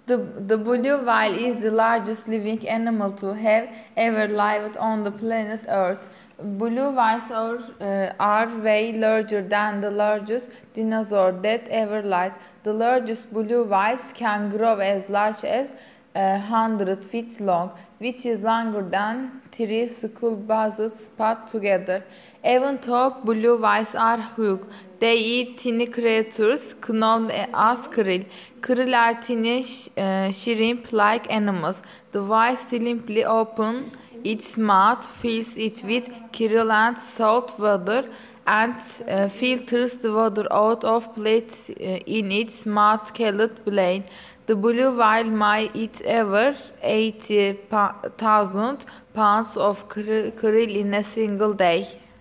The blue whale is the largest living animal to have ever lived on the planet Earth. Blue whales are way larger than the largest dinosaur that ever lived. The largest blue whales can grow as large as 100 feet long, which is longer than three school buses put together. Even though blue whales are huge, they eat tiny creatures known as krill. Krill are tiny shrimp-like animals. The whale simply opens its mouth, fills it with krill and salt water, and filters the water out of plate in its mouth-called brain. The blue whale might eat over 80,000 pounds of krill in a single day.